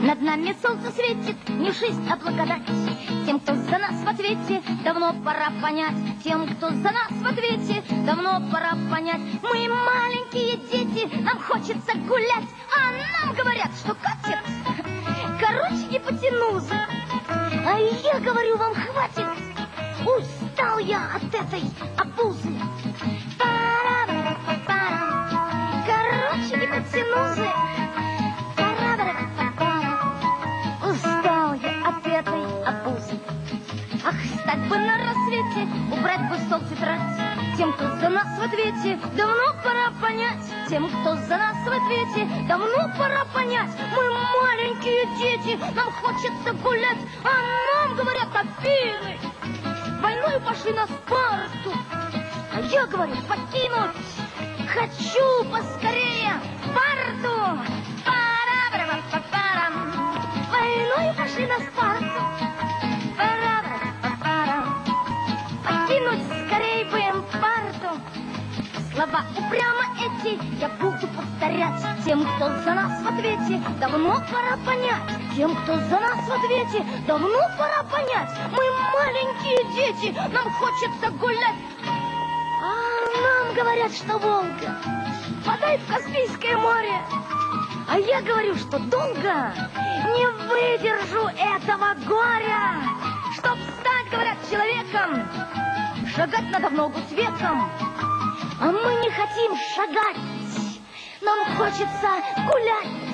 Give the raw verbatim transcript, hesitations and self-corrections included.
Над нами солнце светит, не жизнь, а благодать. Тем, кто за нас в ответе, давно пора понять. Тем, кто за нас в ответе, давно пора понять. Мы маленькие дети, нам хочется гулять, а нам говорят, что катит. Короче, не потянусь. А я говорю, вам хватит. Устал я от этой обузы. Короче, не потянусь. Устал я от этой обузы. Ах, встать бы на рассвете, убрать бы стол тетрадь. Тем, кто за нас в ответе, давно пора понять. Тем, кто за нас в ответе, давно пора понять. Мы маленькие дети, нам хочется гулять, а нам говорят опилы. Войною пошли на Спарту, а я говорю покинуть. Хочу поскорее Спарту. Пара-пара-пара-пара. Войною пошли на Спарту. Пара-пара-пара. Покинуть скорее бы им Спарту. Слова упрямо эти я буду повторять. Тем, кто за нас в ответе, давно пора понять. Тем, кто за нас в ответе, давно пора понять. Мы маленькие дети, нам хочется гулять, а нам говорят, что Волга впадает в Каспийское море. А я говорю, что долго не выдержу этого горя. Чтоб стать, говорят, человеком, шагать надо в ногу с веком. А мы не хотим шагать, нам хочется гулять.